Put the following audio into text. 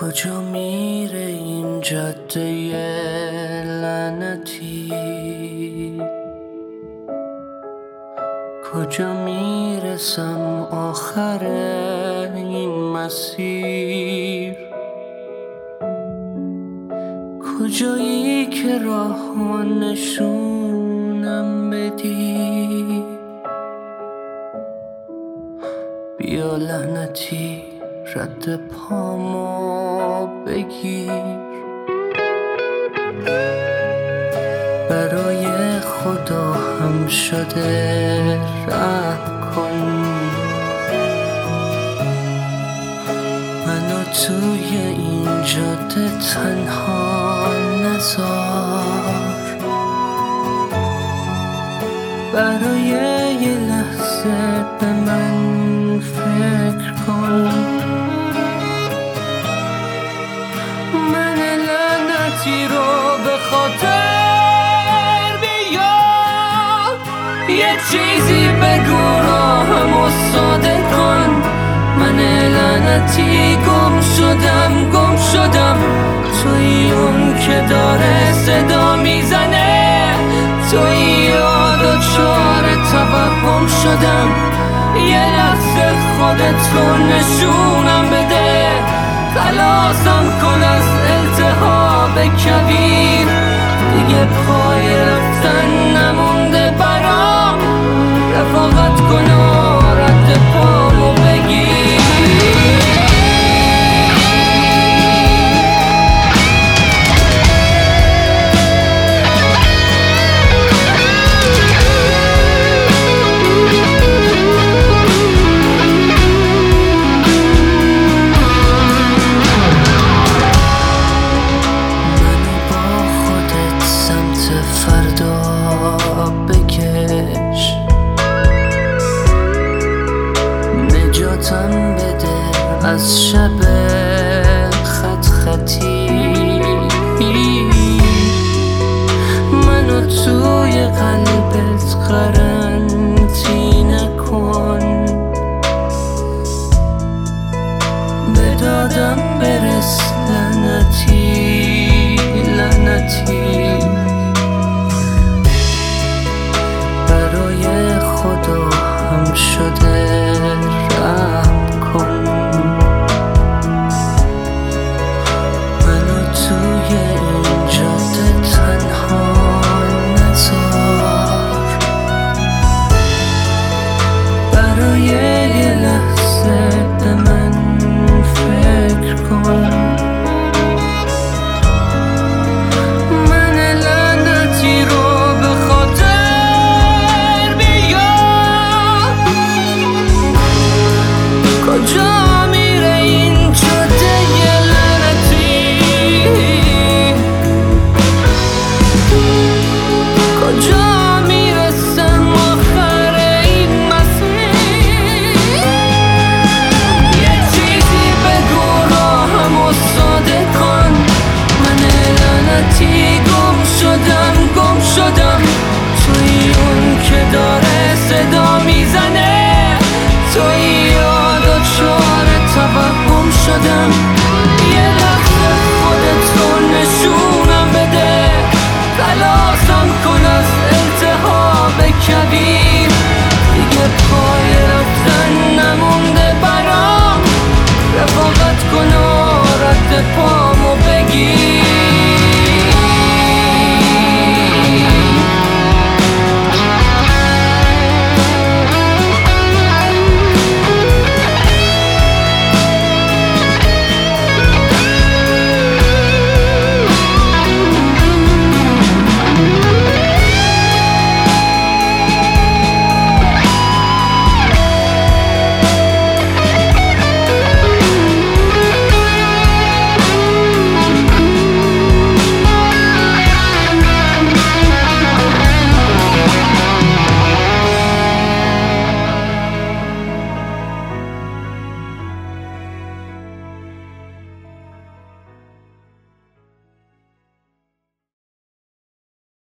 کجا میره این جاده لعنتی؟ کجا میرسم آخر این مسیر؟ کجایی که راه نشونم بدی؟ بیا لعنتی رد پامو بگیر. برای خدا هم شده رحم کن، منو توی این جاده تنها نذار. برای یه لحظه به من فکر کن. من لعنتی رو به خاطر بیار، یه چیزی بگو راهمو ساده کن. من لعنتی گم شدم توی اون که داره صدا میزنه. توی یاد و چار توهم شدم، یه لحظه خودت رو نشونم بده. خلاصم کن از التهاب کبیر، دیگه پای رفتن نمونده برام. رفاقت کن و رد پامو بگیر. نجاتم بده از شب خط خطی، منو توی قلبت قرار